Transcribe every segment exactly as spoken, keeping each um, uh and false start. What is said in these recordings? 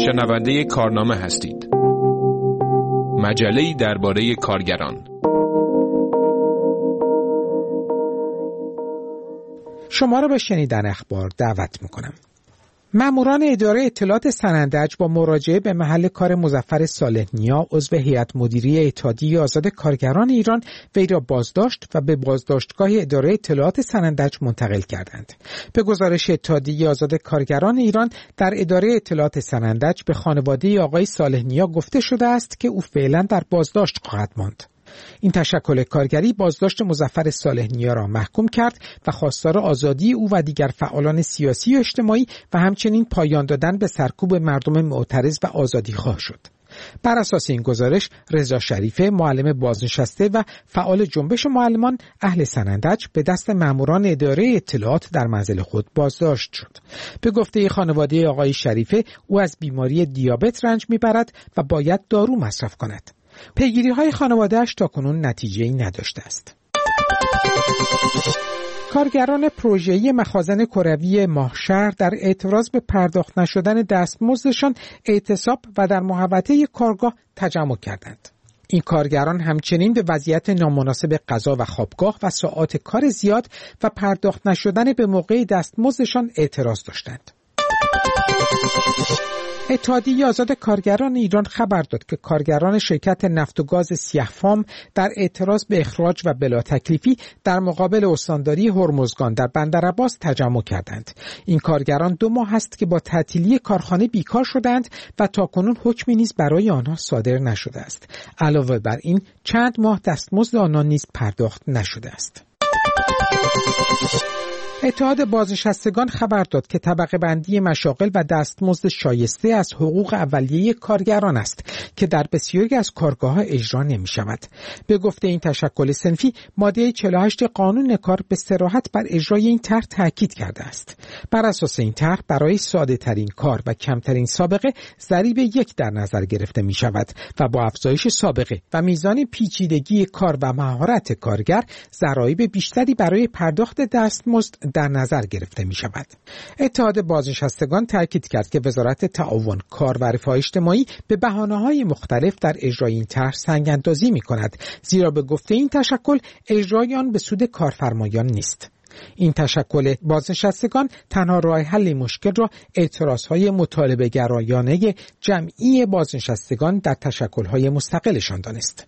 شنونده کارنامه هستید. مجله‌ای درباره کارگران. شما را به شنیدن اخبار دعوت می‌کنم. ماموران اداره اطلاعات سنندج با مراجعه به محل کار مظفر صالح نیا عضو هیئت مدیره اتحادیه آزاد کارگران ایران وی را بازداشت و به بازداشتگاه اداره اطلاعات سنندج منتقل کردند. به گزارش اتحادیه آزاد کارگران ایران، در اداره اطلاعات سنندج به خانواده آقای صالح نیا گفته شده است که او فعلا در بازداشت خواهد ماند. این تشکل کارگری بازداشت مظفر صالح نیا را محکوم کرد و خواستار آزادی او و دیگر فعالان سیاسی و اجتماعی و همچنین پایان دادن به سرکوب مردم معترض و آزادیخواه شد. بر اساس این گزارش، رضا شریفه، معلم بازنشسته و فعال جنبش معلمان اهل سنندج، به دست ماموران اداره اطلاعات در منزل خود بازداشت شد. به گفته خانواده آقای شریفه، او از بیماری دیابت رنج میبرد و باید دارو مصرف کند. پیگیری‌های خانواده‌اش تاکنون نتیجه‌ای نداشته است. کارگران پروژه‌ای مخازن کروی ماهشهر در اعتراض به پرداخت نشدن دستمزدشان اعتصاب و در محوطه کارگاه تجمع کردند. این کارگران همچنین به وضعیت نامناسب غذا و خوابگاه و ساعات کار زیاد و پرداخت نشدن به موقع دستمزدشان اعتراض داشتند. اتحادیه آزاد کارگران ایران خبر داد که کارگران شرکت نفت و گاز سیاه‌فام در اعتراض به اخراج و بلا تکلیفی در مقابل استانداری هرمزگان در بندرعباس تجمع کردند. این کارگران دو ماه است که با تعطیلی کارخانه بیکار شدند و تاکنون حکمی نیز برای آنها صادر نشده است. علاوه بر این، چند ماه دستمزد آنها نیز پرداخت نشده است. اتحاد بازنشستگان خبر داد که طبقه بندی مشاغل و دستمزد شایسته از حقوق اولیه کارگران است که در بسیاری از کارگاه‌ها اجرا نمی‌شود. به گفته این تشکل صنفی، ماده چهل و هشت قانون کار به صراحت بر اجرای این طرح تاکید کرده است. بر اساس این طرح، برای ساده‌ترین کار و کمترین سابقه ضریب یک در نظر گرفته می‌شود و با افزایش سابقه و میزان پیچیدگی کار و مهارت کارگر، ضرایب بیشتری برای پرداخت دستمزد در نظر گرفته می شود. اتحاد بازنشستگان تاکید کرد که وزارت تعاون، کار و رفاه اجتماعی به بهانه‌های مختلف در اجرای این طرح سنگ اندازی می کند، زیرا به گفته این تشکل اجرای آن به سود کارفرمایان نیست. این تشکل بازنشستگان تنها راه حل مشکل را اعتراضهای مطالبه گرایانه جمعی بازنشستگان در تشکل‌های مستقلشان دانست.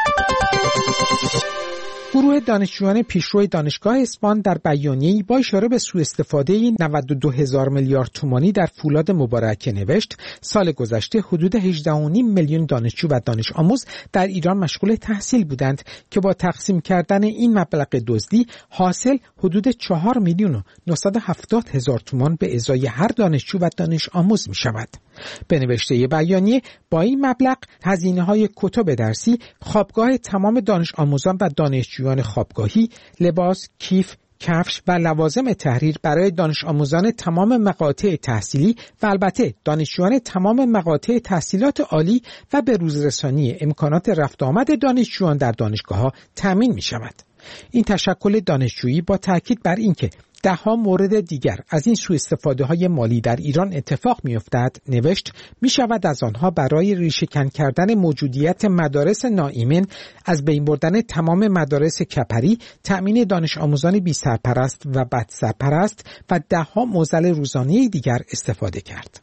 گروه دانشجویان پیشرو دانشگاه اصفهان در بیانیه‌ای با اشاره به سوء استفاده نود و دو هزار میلیارد تومانی در فولاد مبارکه نوشت: سال گذشته حدود هجده و نیم میلیون دانشجو و دانش آموز در ایران مشغول تحصیل بودند که با تقسیم کردن این مبلغ دزدی حاصل حدود چهار میلیون و نهصد و هفتاد هزار تومان به ازای هر دانشجو و دانش آموز می شود. به نوشته بیانیه، با این مبلغ هزینه‌های کتب درسی، خوابگاه تمام دانش آموزان و دانشجویان خوابگاهی، لباس، کیف، کفش و لوازم تحریر برای دانش آموزان تمام مقاطع تحصیلی و البته دانشجویان تمام مقاطع تحصیلات عالی و به روزرسانی امکانات رفت آمد دانشجویان در دانشگاه‌ها تامین می‌شود. این تشکل دانشجویی با تاکید بر اینکه ده ها مورد دیگر از این سوء استفاده های مالی در ایران اتفاق می افتد نوشت: می شود از آنها برای ریشه‌کن کردن موجودیت مدارس ناایمن، از بین بردن تمام مدارس کپری، تأمین دانش آموزان بی سرپرست و بد سرپرست و ده ها معضل روزانه دیگر استفاده کرد.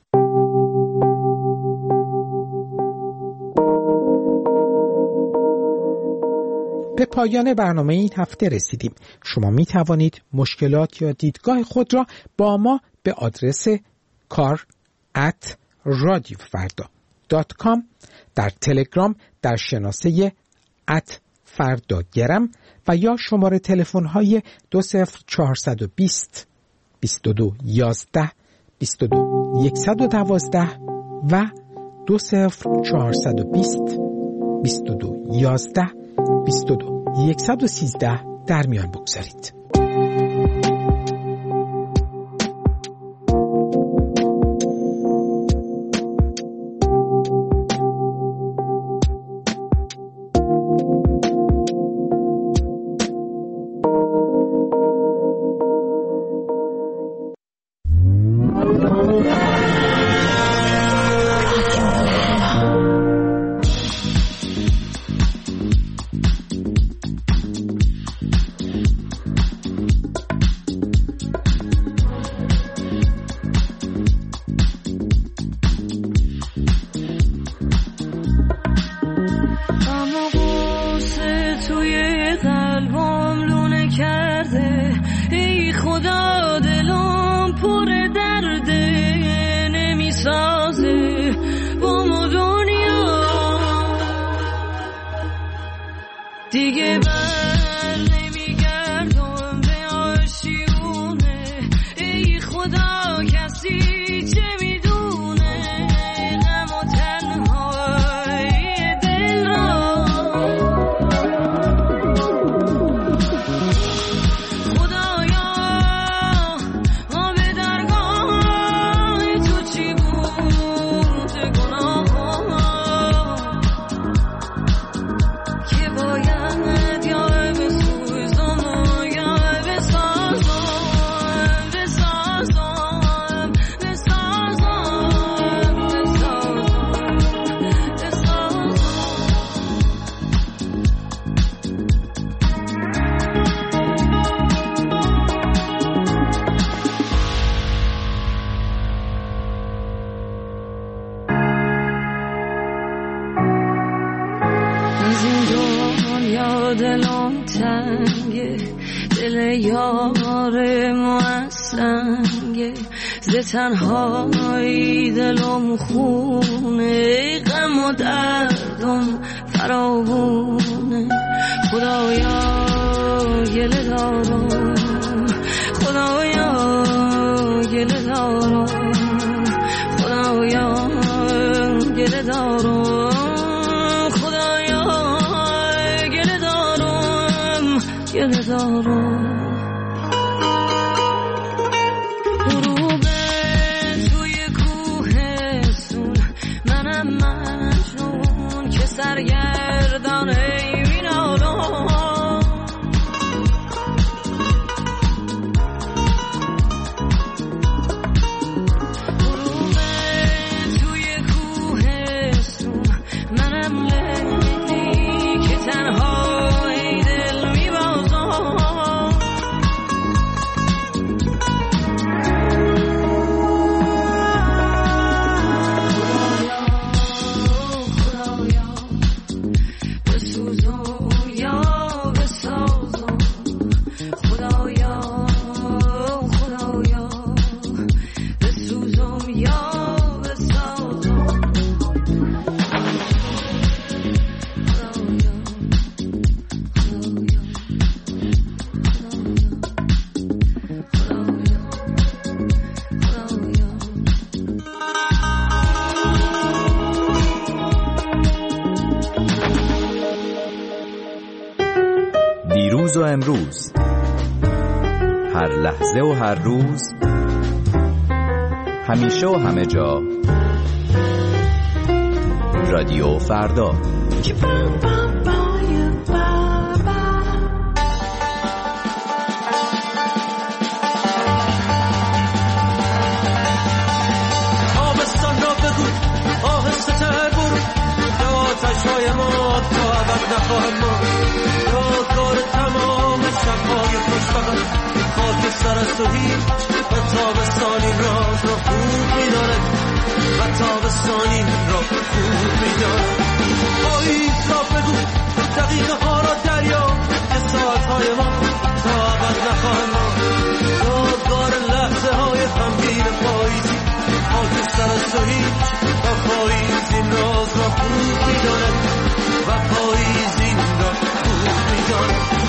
به پایان برنامه این هفته رسیدیم. شما می توانید مشکلات یا دیدگاه خود را با ما به آدرس کار ات رادیو فردا دات کام، در تلگرام در شناسه ات فردا گرم و یا شماره تلفن های دو صفر چهارصد و بیست بیست و دو یازده بیست و دو صد و دوازده و دو صفر چهارصد و بیست بیست و دو یازده بیست و دو صد و سیزده در میان بگذارید. دلم تنگه، دل یار موسنگه، ز تنهایی دلم خونه، غم و دردم فراوونه. خدایا گله دارم، خدایا گله دارم، خدایا گله دارم، گله دارم. غروب توی کوهستون، منم مجنون که سرگردان ای مینالم. غروب توی کوهستون، منم لیلی که تنها دیروز و امروز، هر لحظه و هر روز، همیشه و همه جا، رادیو فردا. آبستان را بگو آهسته تر برو، یا آتش‌های ما تا ابد نخواهد ماند. یادگار تمام شب‌های خوشبخت، خاک سر است و هیچ و تابستانی راز را خوب می‌داند، و تابستانی را خوب می‌داند. پاییز را بگو دقیقه ها را دریا، که ساعت‌های ما تا ابد نخواهد ماند. یادگار لحظه های غمگین پاییزی، خاک سر است و هیچ و پاییز این راز را خوب می‌داند، و پاییز این را خوب می‌داند.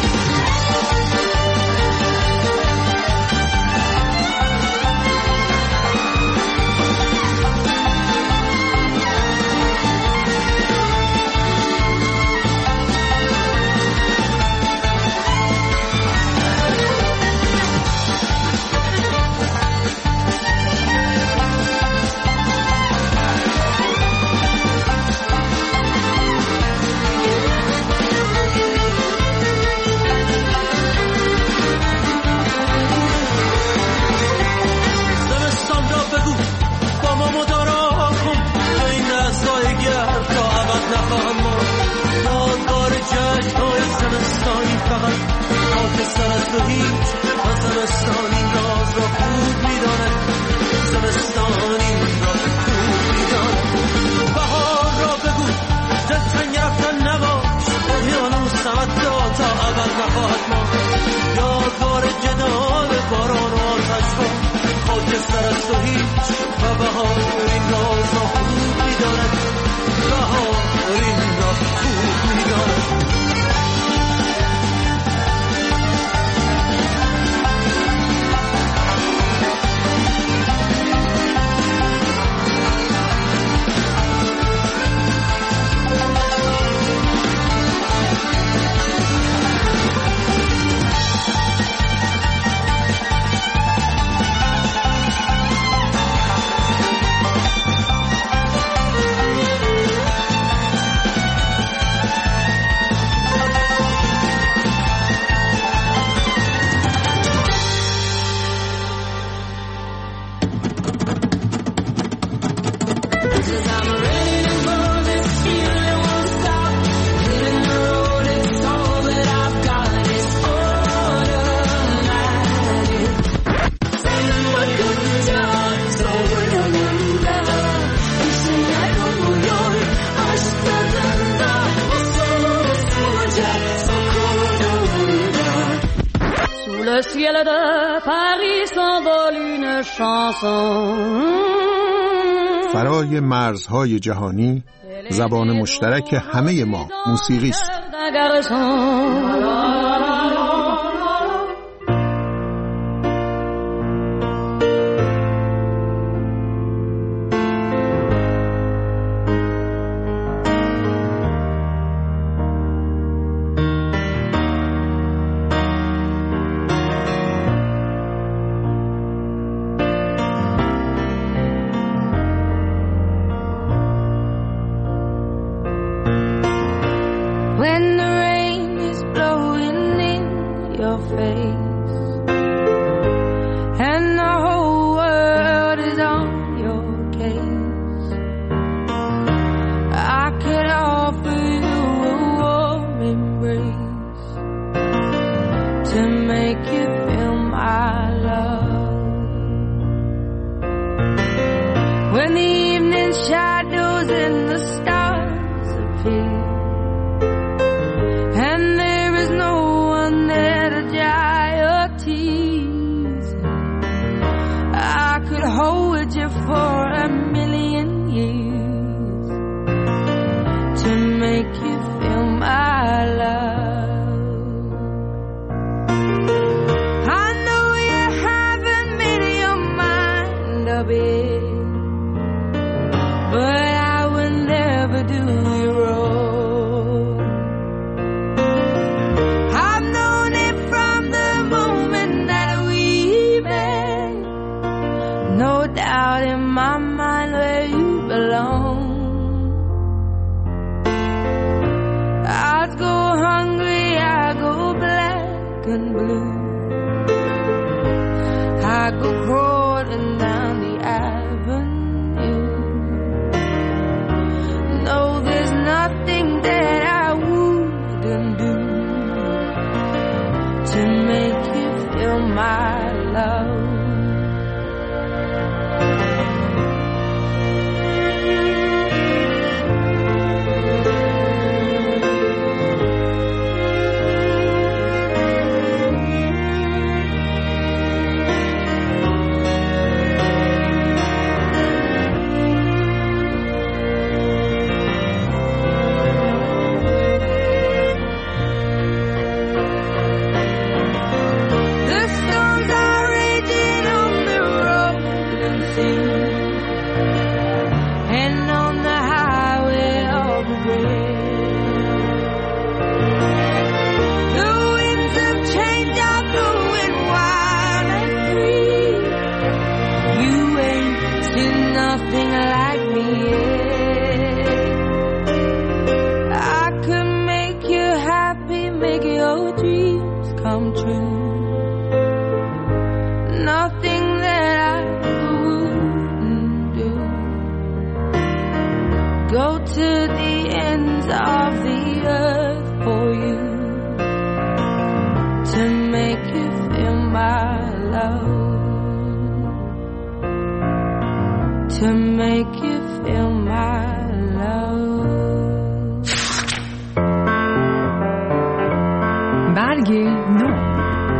'Cause I'm ready to burn this feeling won't stop. Hitting the road, it's all that I've got. It's automatic. Saying what good job, so remember. Wishing I don't know your ashtadanza. Solo suja, so cold. Sous le ciel de Paris s'envole une chanson. فرای مرزهای جهانی زبان مشترک همه ما موسیقی است. When the rain is blowing in your face and the whole world is on your case, I could offer you a warm embrace to make you feel my love. When the evening shadows and the stars appear and there is no one there to dry your tears, I could hold you for a million years to make you feel my love. I know you haven't made your mind up yet, but I will never do you wrong. I've known it from the moment that we met. No doubt in my mind where you belong. I'd go hungry, I go black and blue. I go crawling down the avenue. No, there's nothing that I wouldn't do to make you feel my love. The storms are raging on the rolling sea and on the highway of regret. The winds of change are blowing wild and free. You ain't seen nothing like me yet. I could make you happy, make your dreams come true. Nothing that I wouldn't do. Go to the ends of the earth for you to make you feel my love. To make you feel my love. برگ نو.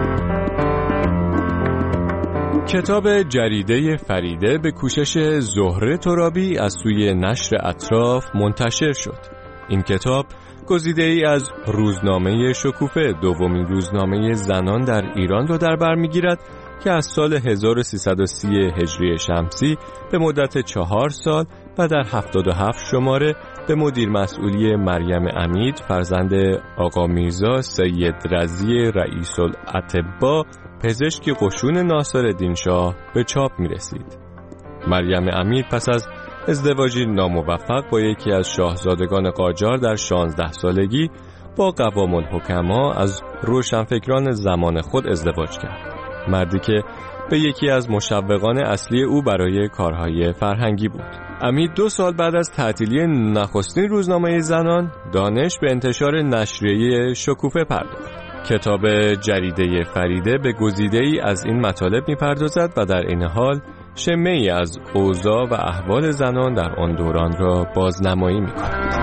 کتاب جریده فریده به کوشش زهره ترابی از سوی نشر اطراف منتشر شد. این کتاب گزیده ای از روزنامه شکوفه، دومین روزنامه زنان در ایران را در بر می‌گیرد که از سال هزار و سیصد و سی هجری شمسی به مدت چهار سال و در هفتاد و هفت شماره به مدیر مسئولی مریم امید فرزند آقا میرزا سید رضی رئیس الاطباء پزشک قشون ناصرالدین شاه به چاپ می رسید. مریم امید پس از ازدواجی ناموفق با یکی از شاهزادگان قاجار در شانزده سالگی با قوام الحکما از روشنفکران زمان خود ازدواج کرد. مردی که به یکی از مشوقان اصلی او برای کارهای فرهنگی بود. امید دو سال بعد از تعطیلی نخستین روزنامه زنان، دانش به انتشار نشریه شکوفه پرداخت. کتاب جریده فریده به گزیده‌ای از این مطالب می‌پردازد و در این حال شمه‌ای از اوضاع و احوال زنان در آن دوران را بازنمایی می‌کند.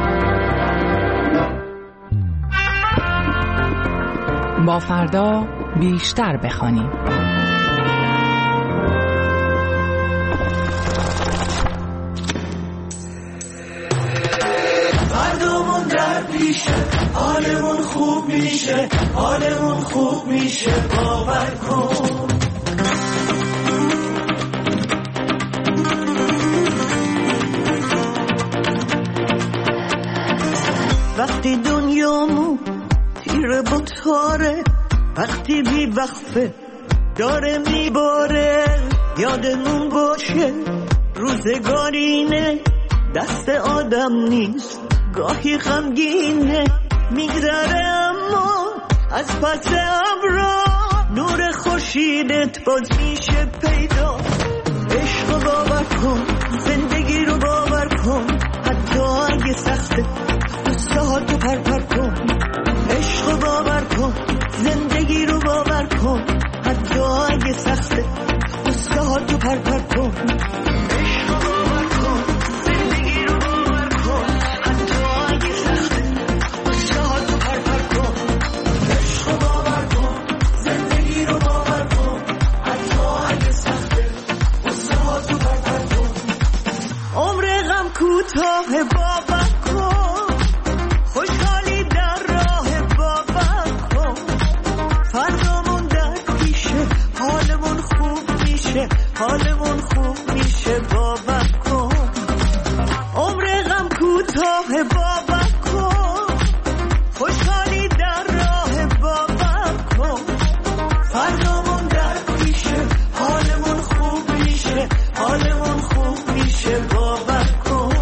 با فردا بیشتر بخوانیم. فردامون در پیشه، حالمون خوب میشه، حالمون خوب میشه، باور کن. وقتی دنیامون تیره بطاره، وقتی بی وقفه داره میباره، یادمون باشه روزگارینه، دست آدم نیست، گاهی غمگینه، میگذره اما از پس ابرا نور خورشیدت باز میشه پیدا. عشق رو باور کن، زندگی رو باور کن، حتی اگه سخته قصه ها تو پر پر کن. عشق رو باور کن، زندگی رو باور کن، حتی اگه سخته قصه ها تو پر پر کن. عشق رو باور کن، زندگی رو باور کن، حتی اگه سخته قصه ها تو پر پر کن. عشق رو باور کن، زندگی رو باور کن، حتی اگه سخته قصه ها تو پر پر کن. عمر غم کوتاه باور کن، خوشحالی در راه باور کن. فردامون در پیشه، حالمون خوب میشه، حالمون خوب میشه، باور کن. عمر غم کوتاه باور کن، خوشحالی در راه باور کن. فردامون در پیشه، حالمون خوب میشه، حالمون خوب میشه، باور کن.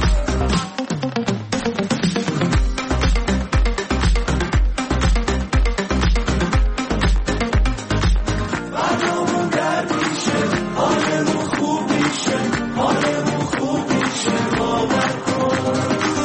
فردامون در پیشه، حالمون خوب میشه، حالمون خوب میشه، باور کن.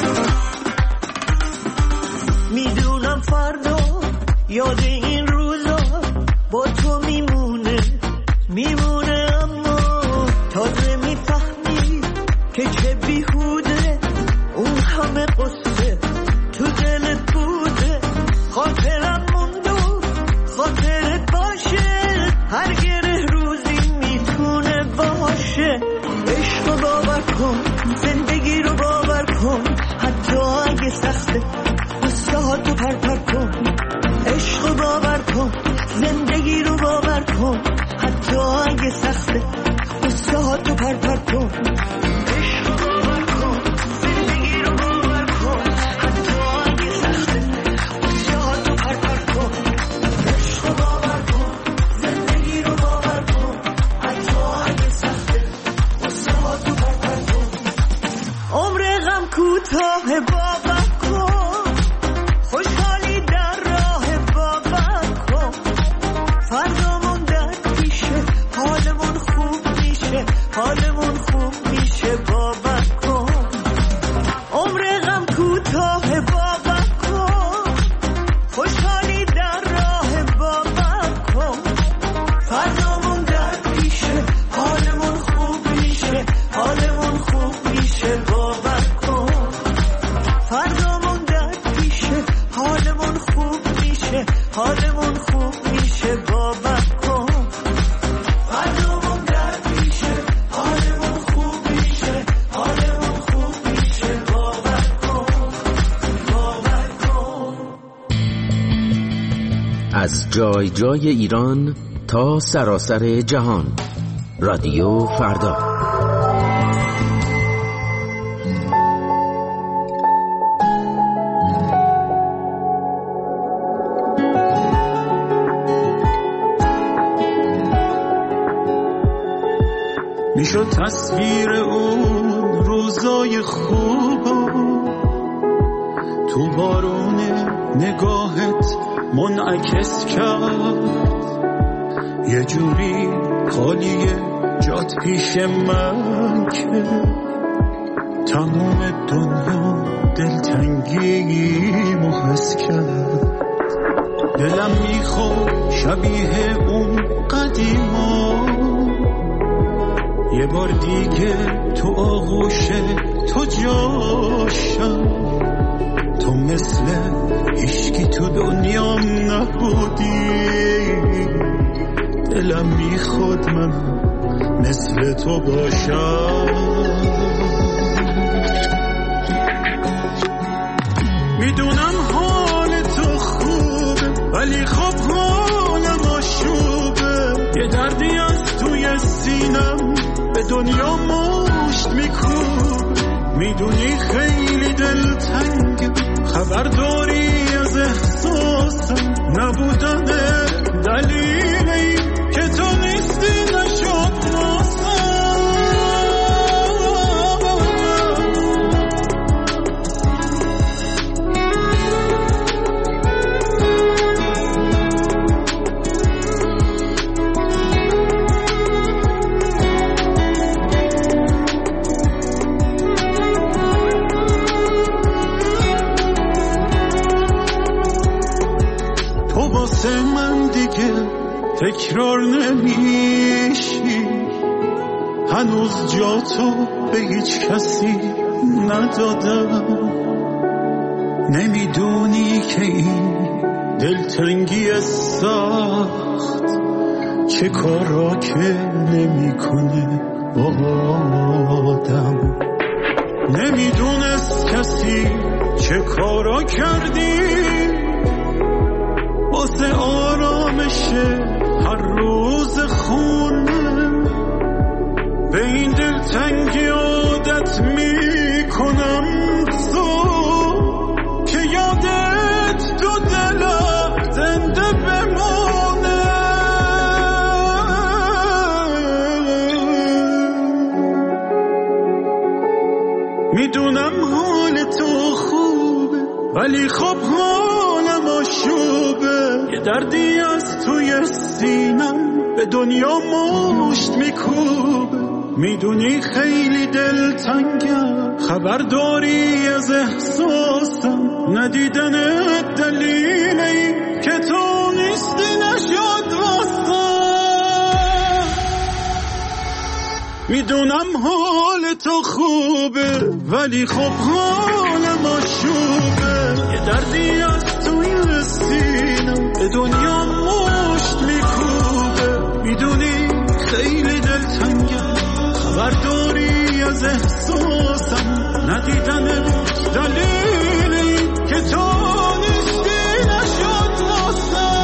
میدونم فردا یاد این روزا با تو میمونه، میمونه، اما تازه میفهمی که چه بیهوده اون همه قصه تو دلت بوده. خاطرم موندو خاطرت باشه، هر گره روزی میتونه باشه. عشق رو باور کن، زندگی رو باور کن، حتی اگه سخته قصه ها تو پر پر کن. عشق رو باور کن، زندگی رو باور کن، حتی اگه سخته قصه ها تو پر پر کن. عشق رو باور کن، زندگی رو باور کن، حتی اگه سخته قصه ها تو پر پر کن. عشق رو باور کن، زندگی رو باور کن، حتی اگه سخته قصه ها تو پر پر کن. عمر غم کوتاه باور کن، خوشحالی در راه باور کن. فردامون در پیشه، حالمون خوب میشه، حالمون خوب میشه، باور کن. عمر غم کوتاه باور کن، خوشحالی در راه باور کن. فردامون در پیشه، حالمون خوب میشه، حالمون خوب میشه، باور کن. فردامون در پیشه، حالمون خوب میشه، حالمون خوب میشه، باور کن. فردامون در پیشه، حالمون خوب میشه، حالمون خوب میشه، باور کن، باور کن. از جای جای ایران تا سراسر جهان، رادیو فردا. میشد تصویر اون روزای خوب تو بارون نگاهت منعکس کرد، یه جوری خالیه جات پیش من که تمام دنیا دلتنگی محس کرد. دلم میخواد شبیه اون قدیما یه بار دیگه تو آغوش تو جاشم. تو مثل هیچکی تو دنیام نبودی. دلم میخواد من مثل تو باشم. میدونم حال تو خوبه ولی خب حالم آشوبه. یه دردی از توی سینم به دنیا مشت میکوب. میدونی خیلی دلتنگ خبر داری از احساسم. نبودن دلیل این که تو نیستی نشد واسم. واسه من دیگه تکرار نمیشی. هنوز جا تو به هیچ کسی ندادم. نمیدونی که این دلتنگی سخت چه کارا که نمیکنه با آدم. نمیدونست کسی چه کارا کردی واسه آرامش هر روز خونه. به این دلتنگی عادت میکنم تو که یادت تو دلم زنده بمونه. میدونم حال تو خوبه ولی خب حالم آشوبه. یه دردی از توی سینم به دنیا مشت میکوبه. میدونی خیلی دلتنگم خبر داری از احساسم. ندیدن دلیل این که تو نیستی نشد واسم. میدونم حال تو خوبه ولی خب حالم آشوبه. یه دردی از توی سینم به دنیا مشت میکوبه. میدونی خیلی دلتنگم خبر داری از احساسم. ندیدن دلیلی که تو نیستی نشد واسم.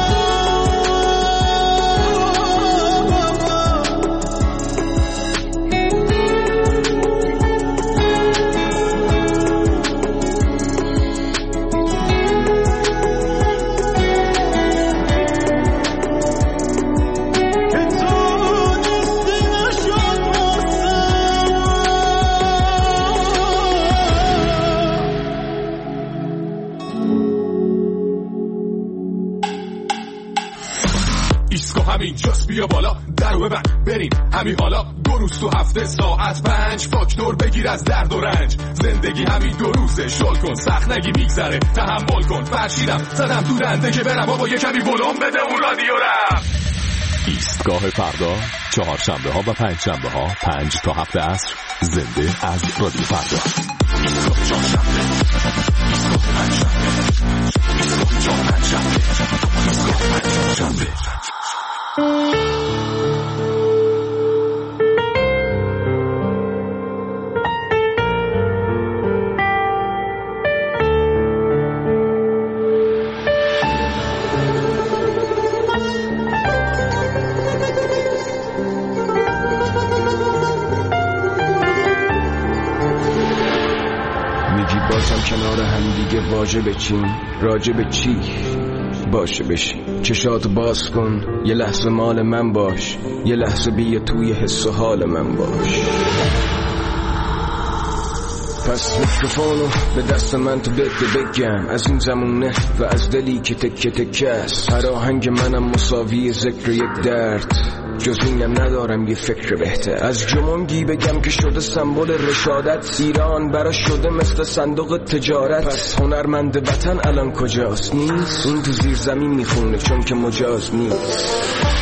اینجاست بیا بالا درو ببند بریم همین حالا. دو روز تو هفته ساعت پنج فاکتور بگیر از درد و رنج. زندگی همین دو روزه شل کن سخت نگی میگذره تحمل کن. فرشیدم زدم تو دنده که برم بابا یه کمی ولوم بده اون رادیو رم. ایستگاه فردا چهارشنبه ها و پنج شنبه ها پنج تا هفت عصر زنده از رادیو فردا. ایستگاه چهارشنبه ایستگاه پنجشنبه ایستگاه چهارشنبه ایستگاه پنجشنبه. میگی باشم کنار هم دیگه واژه بچین راجع به چی باشه بشی. چشاتو باز کن یه لحظه مال من باش. یه لحظه بیا توی حس و حال من باش. پس میکروفونو به دست من تو بده بگم از این زمونه و از دلی که تکه تکه است. هر آهنگ منم مساوی ذکر یک درد. جز اینم ندارم یه فکر بهتر. از جمونگی بگم که شده سمبل رشادت، ایران برا شده مثل صندوق تجارت. پس هنرمند وطن الان کجاست؟ نیست. اون تو زیر زمین میخونه چون که مجاز نیست.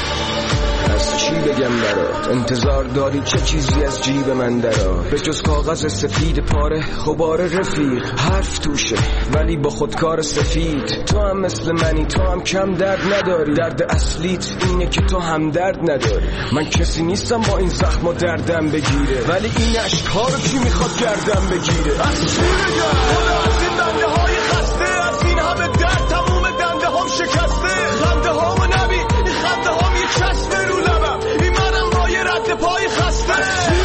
از چی بگم برات؟ انتظار داری چه چیزی از جیب من درات؟ به جز کاغذ سفید پاره غبار رفیق، حرف توشه ولی با خودکار سفید. تو هم مثل منی، تو هم کم درد نداری. درد اصلیت اینه که تو هم درد نداری. من کسی نیستم با این زخم و دردم بگیره، ولی این عشق‌ها رو کی میخواد گردم بگیره؟ از چی بگم؟ خدا از این دنده های خسته، از این همه درد تموم دنده هم شکسته. خنده هامو نبی، این خنده هام یه چسبه رو لبم، این منم با یه رد پای خسته.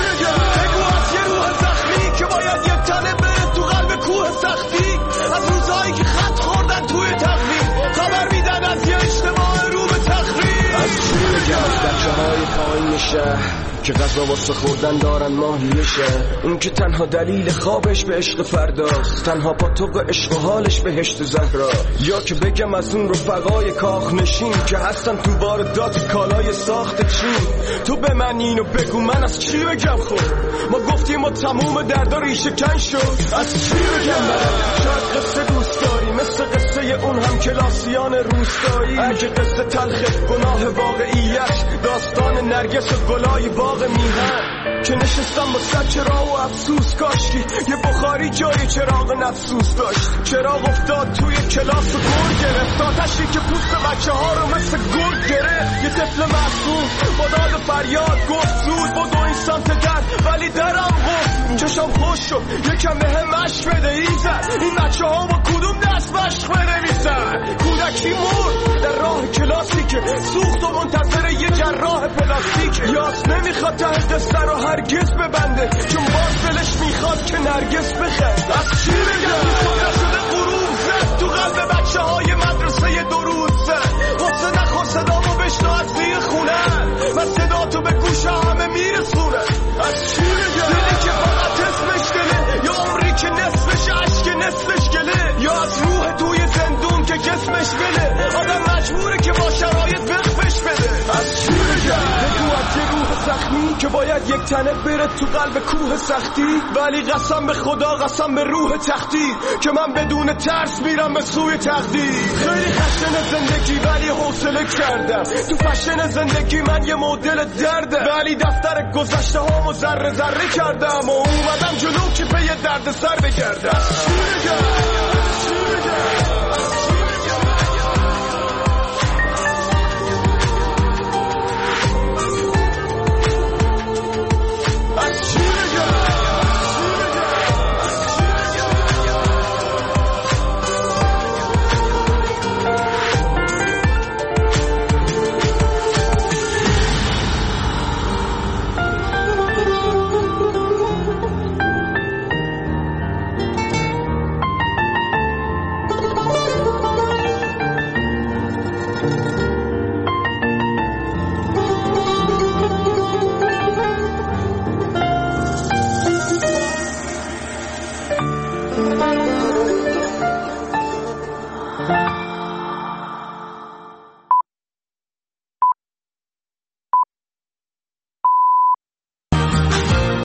بگو از یه روح زخمی که باید یک تنه بره تو قلب کوه سختی. از روزهایی که خط خوردن توی تقویم، خبر میدن از یه اجتماع رو به تخریب. از چی بگم؟ از بچه های پایین شهر که غذا واسه خوردن دارن ماهیشه. اون که تنها دلیل خوابش به عشق فرداست، تنها پاتوق عشق و حالش بهشت زهرا. یا که بگم از اون رفقای کاخ نشین که هستن تو واردات کالای ساخت چین. تو به من اینو بگو من از چی بگم؟ خب ما گفتیم و تموم دردا ریشه کن شد. از چی بگم برات؟ شاید قصه دوست داری مثل قصه اون هم کلاسیان روستایی. اگه قصه تلخ گناه واقعیت، داستان نرگس و گلای باغ میهن که نشستم با صد چراغ و افسوس. کاشکی یه بخاری جای چراغ نفسوس داشت. چراغ افتاد توی کلاس و گل گرفت، آتشی که پوست بچه ها رو مثل گل گرفت. یه طفل معصوم با داد و فریاد گفت زود با دو این سمت در، ولی درم گفت چشم خوش شد یکم به هم مشق بده ایزد. این بچه ها با کدوم دست مشق بنویسن؟ کودکی مرد در راه کلاسی که سوخت و منتظر یه جراح پلاستیک. یاس نمیخواد ته قصه رو هرگز ببنده، چون باز دلش میخواد که نرگس بخند. از چی بگم؟ صدا شده غروب زد تو قلب بچه های مدرسه درود زد. غصه نخور صدامو بشنو از زیر خونه، و صدا تو به گوش همه میرسونه. از چی بگم؟ دلی که فقط اسمش دله، یا عمری که نصفش عشق نصفش گله، یا از روح توی زندون که جسمش بله. آدم مجبوره که با شرایط وقفش بده. از چی بگم؟ بگو از یه روح زخمی که باید یک تنه بره تو قلب کوه سختی. ولی قسم به خدا قسم به روح تختی که من بدون ترس میرم به سوی تقدیر. خیلی خشن زندگی ولی حوصله کردم، تو فشن زندگی من یه مدل درده. ولی دفتر گذشته هامو ذره ذره کردم و اومدم جلو که به یه درد سر بگردم. چی بگم؟